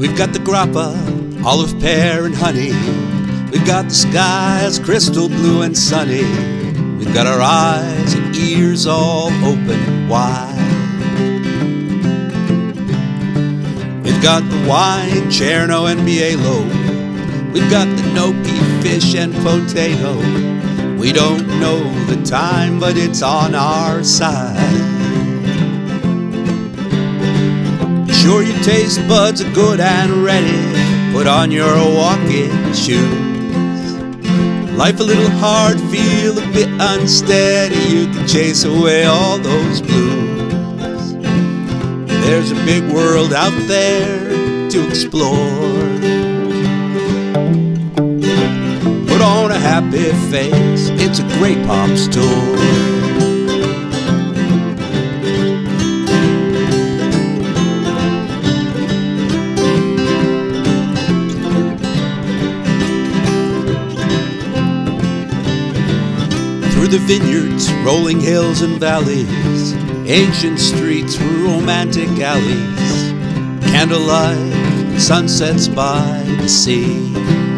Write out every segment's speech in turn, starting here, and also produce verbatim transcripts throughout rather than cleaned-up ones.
We've got the grappa, olive, pear, and honey. We've got the skies crystal blue and sunny. We've got our eyes and ears all open wide. We've got the wine, Cherno and Bielo. We've got the gnocchi, fish and potato. We don't know the time, but it's on our side. Sure your taste buds are good and ready. Put on your walking shoes. Life a little hard, feel a bit unsteady. You can chase away all those blues. There's a big world out there to explore. Put on a happy face, it's a Grey Pops tour. Through the vineyards, rolling hills and valleys, ancient streets, romantic alleys, candlelight, sunsets by the sea.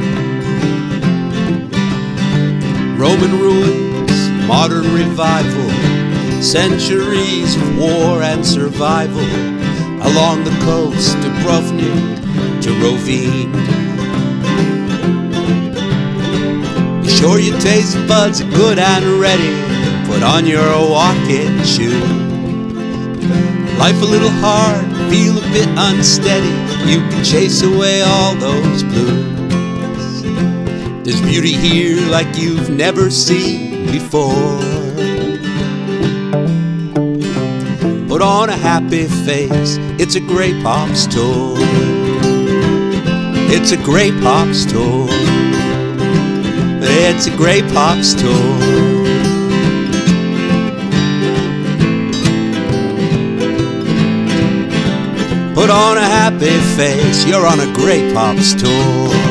Roman ruins, modern revival, centuries of war and survival, along the coast of Dubrovnik to Rovine. Be sure your taste buds are good and ready. Put on your walking shoes. Life a little hard, feel a bit unsteady. You can chase away all those blues. There's beauty here like you've never seen before. Put on a happy face, it's a Grey Pops tour. It's a Grey Pops tour. It's a Grey Pops tour. Put on a happy face, you're on a Grey Pops tour.